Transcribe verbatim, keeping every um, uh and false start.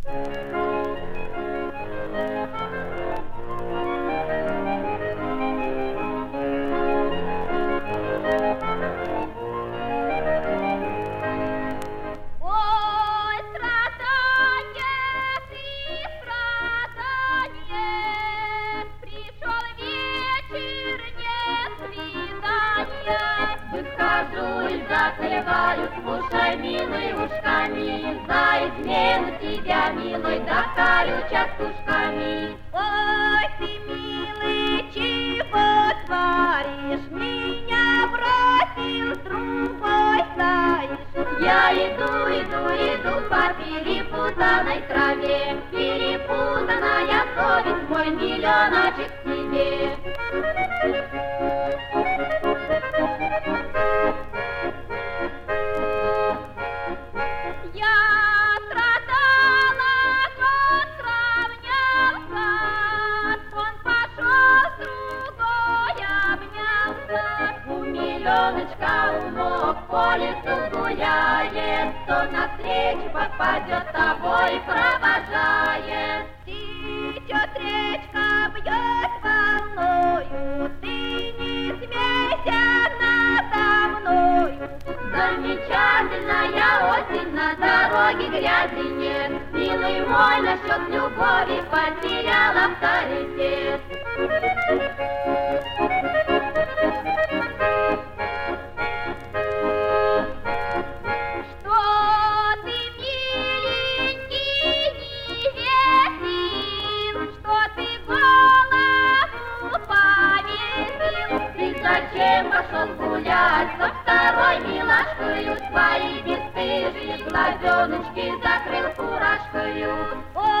Заклевают, слушай, милый, ушками, за измену тебя, милый, докарю частушками. Ой, ты, милый, чего творишь? Меня бросил с другой стоишь. Я иду, иду, иду по перепутанной траве, перепутанная совесть, мой миллионочек тебе. По лесу гуляет, кто навстречу попадет, тобой провожает. Течет речка, бьет волною, ты не смейся надо мною. Замечательная осень, на дороге грязи нет. Милый мой, насчет любови потерял авторитет. Зачем пошел гулять со второй милашкою, свои бесстыжие глазеночки закрыл фуражкою?